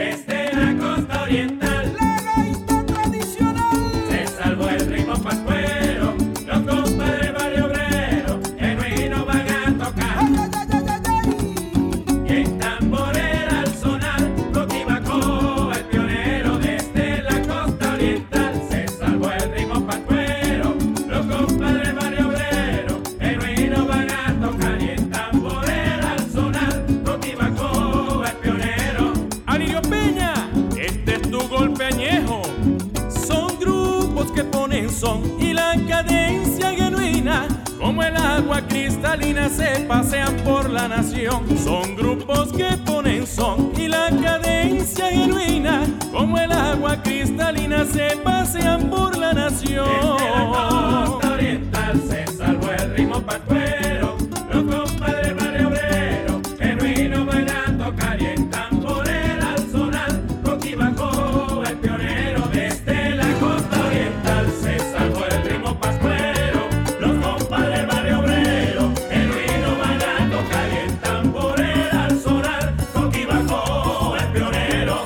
desde la costa oriental. La gaita tradicional. Se salvó el ritmo pascuero, los compadres barrio obrero, genuino van a tocar. Ay, ay, ay, ay, ay. Y en tamborera al sonar, Coquibacoa, el pionero desde la costa oriental. Se salvó el ritmo pascuero, los compadres barrio obrero, genuino van a tocar. Y en tamborera al sonar, Coquibacoa, el pionero. Alirio Peña, este es tu golpe añejo. Son grupos que ponen son y la cadencia genuina, como el agua cristalina, se pasean por la nación. Son grupos que ponen son y la cadencia genuina, como el agua cristalina, se pasean por la nación. Desde la costa oriental se salvó el ritmo pascuero, los compadres barrio obrero, genuino van a tocar. Y en tamborera al sonar, Coquibacoa, el pionero. Desde la costa oriental se salvó el ritmo pascuero, los compadres barrio obrero, genuino van a tocar. Y en tamborera al sonar, Coquibacoa, el pionero.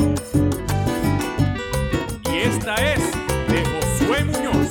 Y esta es de Josué Muñoz.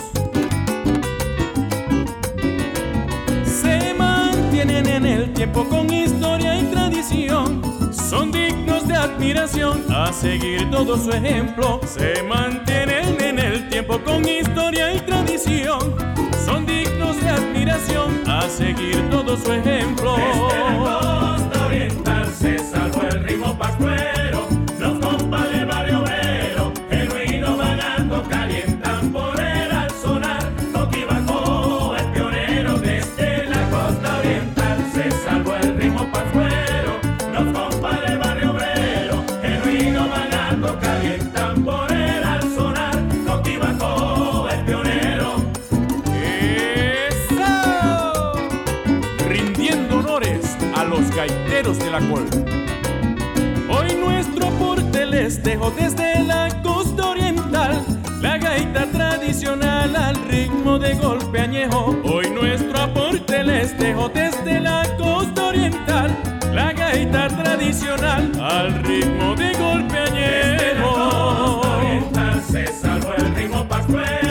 Se mantienen en el tiempo con historia y tradición, son dignos de admiración, a seguir todo su ejemplo. Se mantienen en el tiempo con historia y tradición, son dignos de admiración, a seguir todo su ejemplo. Desde la costa oriental se salvó el ritmo pascuero, los compadres barrio obrero, genuino van a tocar. Y en tamborera al sonar, Coquibacoa, el pionero. Desde la costa oriental se salvó el ritmo pascuero, los compadres barrio obrero, genuino van a tocar. Y en tamborera al sonar, Coquibacoa, el pionero. ¡Eso! Rindiendo honores a los gaiteros de la col. Hoy nuestro aporte les dejo desde la costa oriental, la gaita tradicional al ritmo de golpe añejo. Hoy nuestro aporte les dejo desde la costa oriental, la gaita tradicional al ritmo de golpe Desde la costa añejo. oriental se salvó el ritmo pascuero.